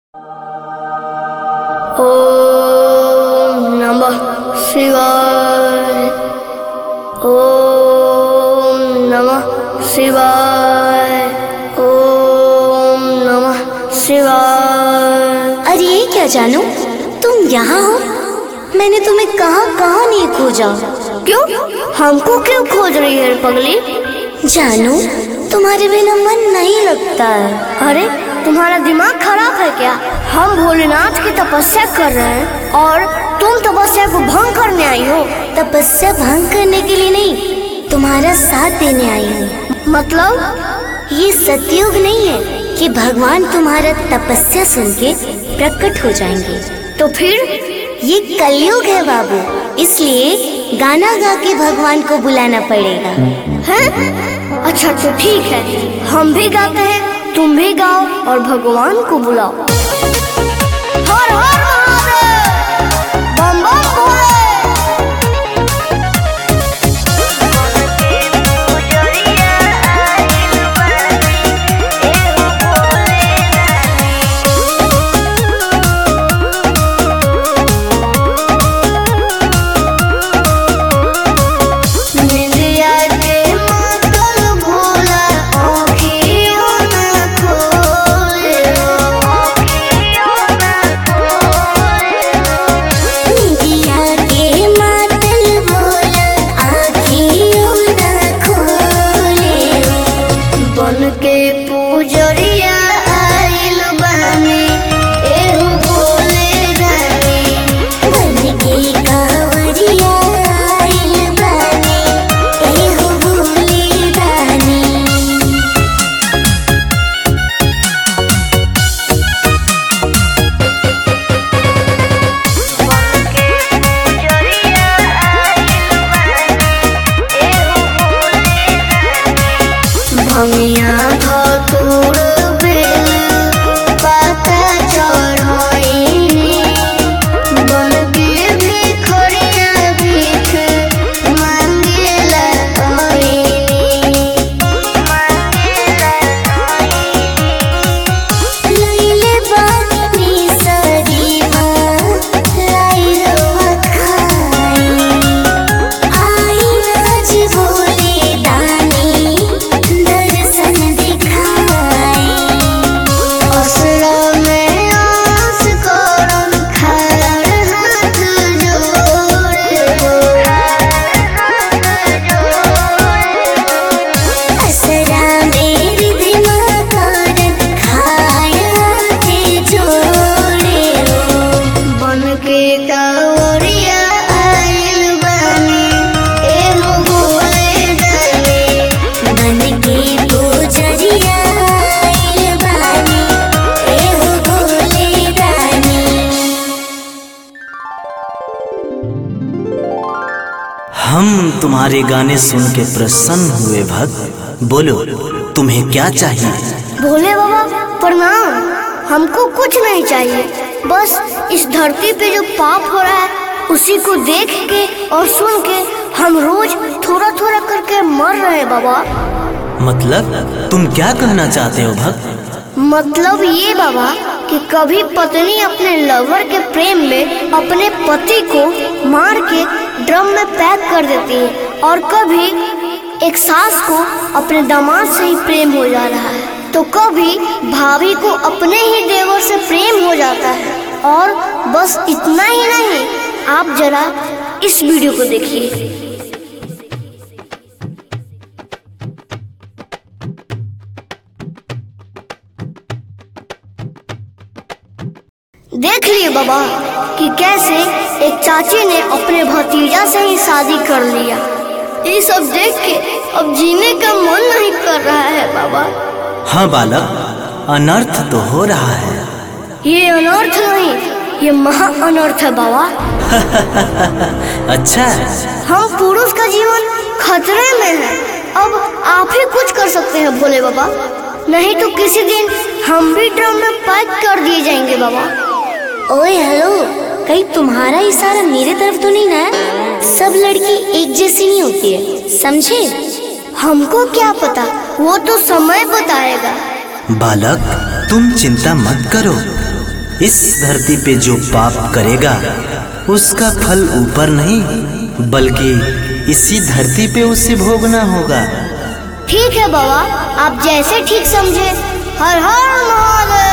ओम नमः शिवाय। ओम नमः शिवाय। ओम नमः शिवाय। अरे ये क्या जानू, तुम यहाँ हो? मैंने तुम्हें कहाँ कहाँ नहीं खोजा। क्यों? हमको क्यों खोज रही है पगली? जानू, तुम्हारे बिना मन नहीं लगता है। अरे तुम्हारा दिमाग खराब है क्या? हम भोलेनाथ की तपस्या कर रहे हैं और तुम तपस्या को भंग करने आई हो। तपस्या भंग करने के लिए नहीं, तुम्हारा साथ देने आई हूँ। मतलब ये सतयुग नहीं है कि भगवान तुम्हारा तपस्या सुन के प्रकट हो जाएंगे। तो फिर ये कलयुग है बाबू, इसलिए गाना गा के भगवान को बुलाना पड़ेगा। हैं? अच्छा तो ठीक है, हम भी गाते हैं, तुम भी गाओ और भगवान को बुलाओ। हर हर महादेव, बम बम भोले। हम तुम्हारे गाने सुन के प्रसन्न हुए भक्त। बोलो तुम्हें क्या चाहिए? भोले बाबा प्रणाम। हमको कुछ नहीं चाहिए, बस इस धरती पे जो पाप हो रहा है उसी को देख के और सुन के हम रोज थोड़ा थोड़ा करके मर रहे बाबा। मतलब तुम क्या कहना चाहते हो भक्त? मतलब ये बाबा कि कभी पत्नी अपने लवर के प्रेम में अपने पति को मार के ड्रम में पैक कर देती है, और कभी एक सास को अपने दामाद से ही प्रेम हो जा रहा है, तो कभी भाभी को अपने ही देवर से प्रेम हो जाता है। और बस इतना ही नहीं, आप जरा इस वीडियो को देखिए। देख लिए बाबा कि कैसे एक चाची ने अपने भतीजा से ही शादी कर लिया। ये सब देख के अब जीने का मन नहीं कर रहा है बाबा। हाँ बालक, अनर्थ तो हो रहा है। ये अनर्थ नहीं, ये महा अनर्थ है बाबा। अच्छा, हम पुरुष का जीवन खतरे में है। अब आप ही कुछ कर सकते हैं भोले बाबा, नहीं तो किसी दिन हम भी ड्रम में पैक कर दिए जाएंगे बाबा। ओए हेलो, कहीं तुम्हारा इशारा मेरे तरफ तो नहीं ना? सब लड़की एक जैसी नहीं होती है, समझे? हमको क्या पता, वो तो समय बताएगा। बालक तुम चिंता मत करो, इस धरती पे जो पाप करेगा उसका फल ऊपर नहीं बल्कि इसी धरती पे उसे भोगना होगा। ठीक है बाबा, आप जैसे ठीक समझे। हर हर महादेव।